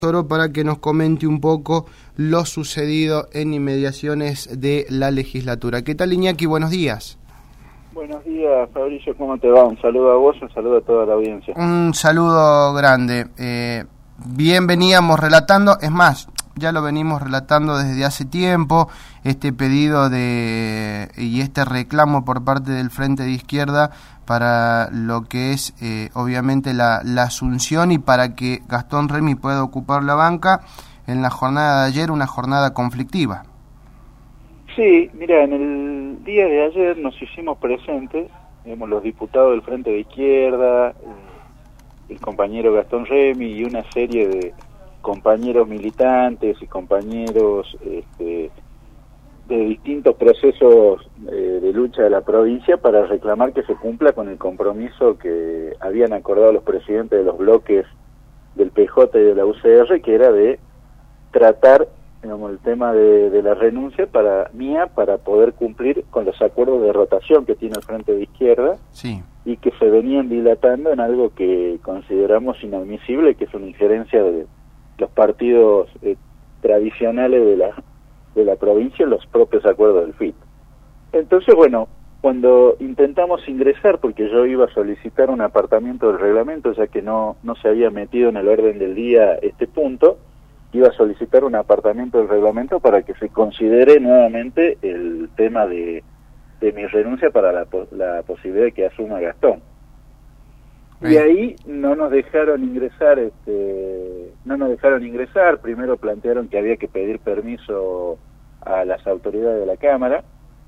Toro para que nos comente un poco lo sucedido en inmediaciones de la legislatura. ¿Qué tal, Iñaki? Buenos días. Buenos días, Fabricio, ¿cómo te va? Un saludo a vos, un saludo a toda la audiencia. Un saludo grande. Bien veníamos relatando, es más, ya lo venimos relatando desde hace tiempo, este pedido y este reclamo por parte del Frente de Izquierda para lo que es obviamente la asunción y para que Gastón Remy pueda ocupar la banca en la jornada de ayer, una jornada conflictiva. Sí, mira, en el día de ayer nos hicimos presentes, digamos, los diputados del Frente de Izquierda, el compañero Gastón Remy y una serie de compañeros militantes y compañeros de distintos procesos de lucha de la provincia para reclamar que se cumpla con el compromiso que habían acordado los presidentes de los bloques del PJ y de la UCR, que era de tratar, digamos, el tema de la renuncia para poder cumplir con los acuerdos de rotación que tiene el Frente de Izquierda. Sí. Y que se venían dilatando en algo que consideramos inadmisible, que es una injerencia de los partidos tradicionales de la provincia en los propios acuerdos del FIT. Entonces, bueno, cuando intentamos ingresar, porque yo iba a solicitar un apartamiento del reglamento, ya que no se había metido en el orden del día este punto, iba a solicitar un apartamiento del reglamento para que se considere nuevamente el tema de mi renuncia para la posibilidad de que asuma Gastón. Y ahí no nos dejaron ingresar, primero plantearon que había que pedir permiso a las autoridades de la Cámara.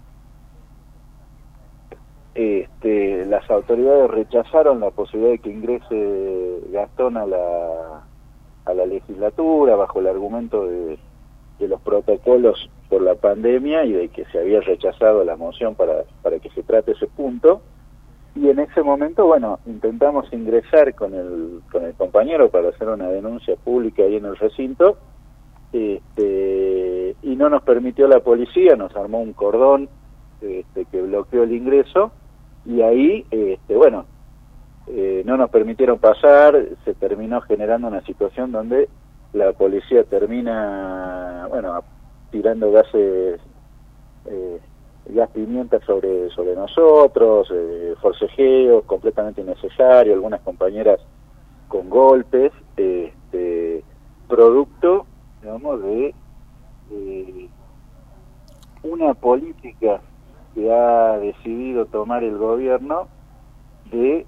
Las autoridades rechazaron la posibilidad de que ingrese Gastón a la legislatura bajo el argumento de los protocolos por la pandemia y de que se había rechazado la moción para que se trate ese punto. Y en ese momento, bueno, intentamos ingresar con el compañero para hacer una denuncia pública ahí en el recinto, y no nos permitió la policía, nos armó un cordón que bloqueó el ingreso, y ahí, no nos permitieron pasar, se terminó generando una situación donde la policía termina, tirando gas pimienta sobre nosotros, forcejeos completamente innecesarios, algunas compañeras con golpes, producto, digamos, de una política que ha decidido tomar el gobierno de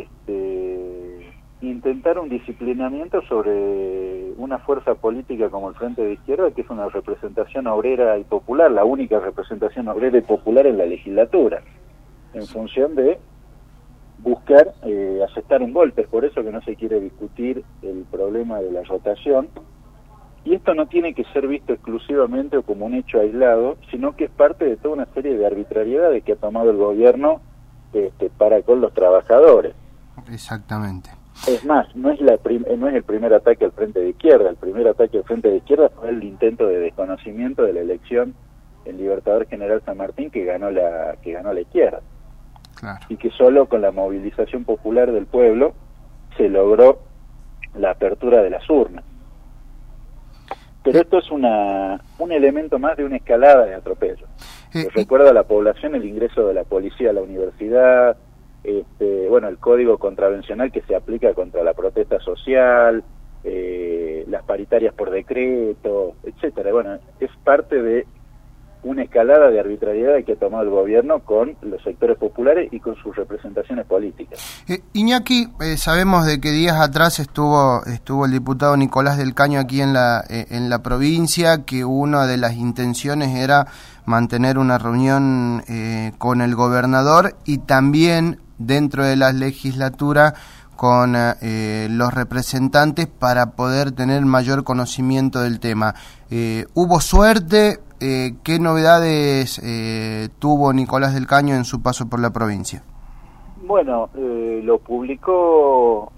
intentar un disciplinamiento sobre una fuerza política como el Frente de Izquierda, que es una representación obrera y popular, la única representación obrera y popular en la legislatura, en función de buscar aceptar un golpe. Es por eso que no se quiere discutir el problema de la rotación, y esto no tiene que ser visto exclusivamente o como un hecho aislado, sino que es parte de toda una serie de arbitrariedades que ha tomado el gobierno para con los trabajadores. Exactamente. Es más, no es el primer ataque al Frente de Izquierda. El primer ataque al Frente de Izquierda fue el intento de desconocimiento de la elección en Libertador General San Martín que ganó la izquierda. Claro. Y que solo con la movilización popular del pueblo se logró la apertura de las urnas. Pero esto es un elemento más de una escalada de atropello. Recuerda a la población el ingreso de la policía a la universidad, el código contravencional que se aplica contra la protesta social, las paritarias por decreto, etcétera. Bueno, es parte de una escalada de arbitrariedad que ha tomado el gobierno con los sectores populares y con sus representaciones políticas. Iñaki, sabemos de que días atrás estuvo el diputado Nicolás del Caño aquí en la provincia, que una de las intenciones era mantener una reunión con el gobernador y también dentro de la legislatura con los representantes para poder tener mayor conocimiento del tema. ¿Hubo suerte? ¿Qué novedades tuvo Nicolás del Caño en su paso por la provincia? Bueno, lo publicó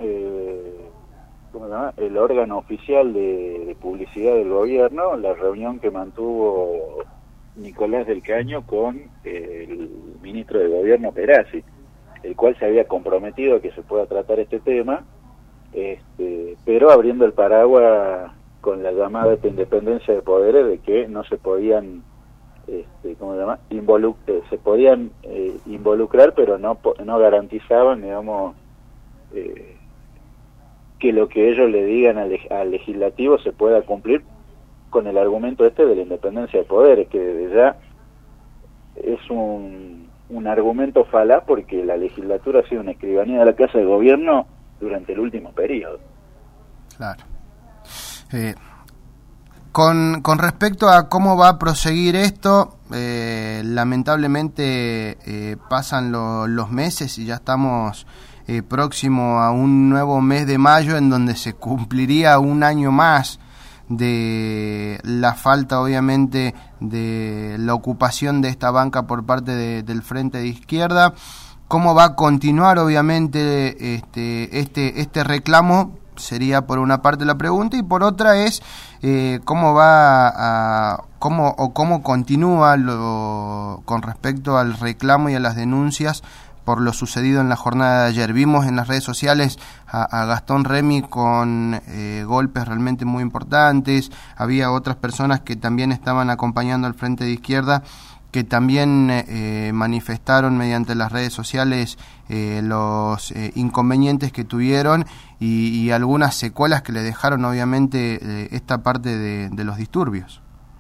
el órgano oficial de publicidad del gobierno, la reunión que mantuvo Nicolás del Caño con el ministro de Gobierno Perazzi, el cual se había comprometido a que se pueda tratar este tema pero abriendo el paraguas con la llamada de independencia de poderes, de que no se podían ¿cómo se llama? Se podían involucrar, pero no garantizaban, digamos, que lo que ellos le digan al legislativo se pueda cumplir, con el argumento de la independencia de poderes, que desde ya es un argumento falaz, porque la legislatura ha sido una escribanía de la Casa de Gobierno durante el último periodo. Claro. Con respecto a cómo va a proseguir esto, lamentablemente pasan los meses y ya estamos próximo a un nuevo mes de mayo, en donde se cumpliría un año más de la falta, obviamente, de la ocupación de esta banca por parte del Frente de Izquierda. ¿Cómo va a continuar, obviamente, este reclamo? Sería por una parte la pregunta, y por otra es cómo continúa con respecto al reclamo y a las denuncias por lo sucedido en la jornada de ayer. Vimos en las redes sociales a Gastón Remy con golpes realmente muy importantes. Había otras personas que también estaban acompañando al Frente de Izquierda, que también manifestaron mediante las redes sociales los inconvenientes que tuvieron y algunas secuelas que le dejaron, obviamente, esta parte de los disturbios.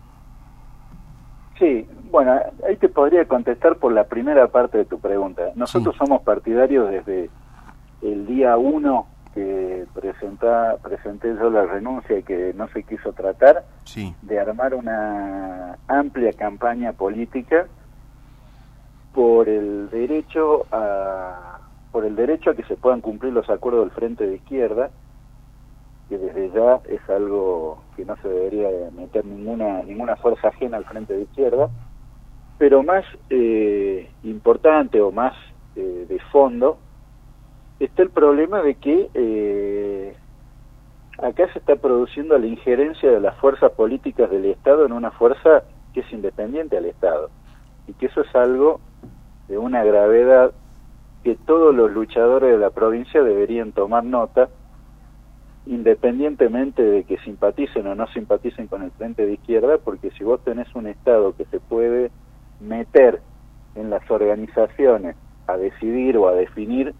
Sí, bueno, ahí te podría contestar por la primera parte de tu pregunta. Nosotros somos partidarios desde el día 1 que presenté yo la renuncia y que no se quiso tratar, de armar una amplia campaña política por el derecho a que se puedan cumplir los acuerdos del Frente de Izquierda, que desde ya es algo que no se debería meter ninguna fuerza ajena al Frente de Izquierda, pero más importante o más de fondo está el problema de que acá se está produciendo la injerencia de las fuerzas políticas del Estado en una fuerza que es independiente al Estado, y que eso es algo de una gravedad que todos los luchadores de la provincia deberían tomar nota, independientemente de que simpaticen o no simpaticen con el Frente de Izquierda, porque si vos tenés un Estado que se puede meter en las organizaciones a decidir o a definir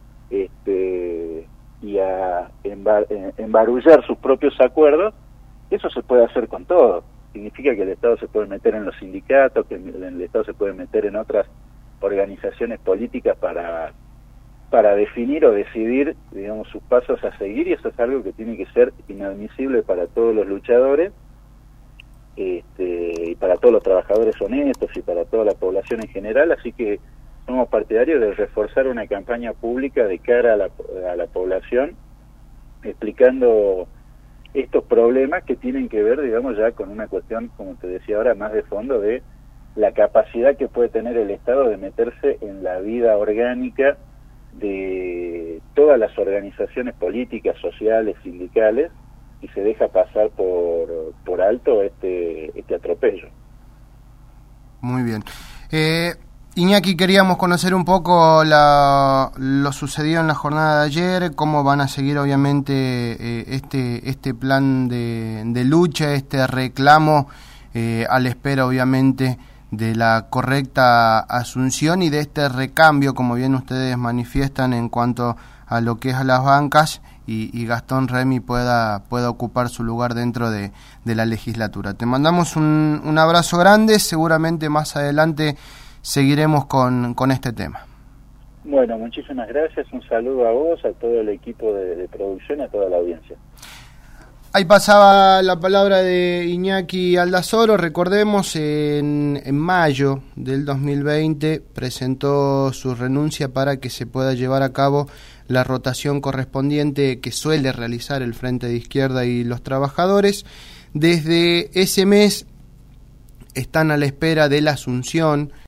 y a embarullar sus propios acuerdos, eso se puede hacer con todo. Significa que el Estado se puede meter en los sindicatos, que el Estado se puede meter en otras organizaciones políticas para definir o decidir, digamos, sus pasos a seguir, y eso es algo que tiene que ser inadmisible para todos los luchadores, y para todos los trabajadores honestos y para toda la población en general. Así que somos partidarios de reforzar una campaña pública de cara a la población, explicando estos problemas que tienen que ver, digamos, ya con una cuestión, como te decía ahora, más de fondo, de la capacidad que puede tener el Estado de meterse en la vida orgánica de todas las organizaciones políticas, sociales, sindicales, y se deja pasar por alto este atropello. Muy bien. Iñaki, queríamos conocer un poco lo sucedido en la jornada de ayer, cómo van a seguir, obviamente, este plan de lucha, este reclamo, a la espera, obviamente, de la correcta asunción y de este recambio, como bien ustedes manifiestan, en cuanto a lo que es a las bancas, y Gastón Remy pueda ocupar su lugar dentro de la legislatura. Te mandamos un abrazo grande, seguramente más adelante seguiremos con este tema. Bueno, muchísimas gracias, un saludo a vos, a todo el equipo de producción, a toda la audiencia. Ahí pasaba la palabra de Iñaki Aldazoro. Recordemos, en mayo del 2020 presentó su renuncia para que se pueda llevar a cabo la rotación correspondiente que suele realizar el Frente de Izquierda y los trabajadores. Desde ese mes están a la espera de la asunción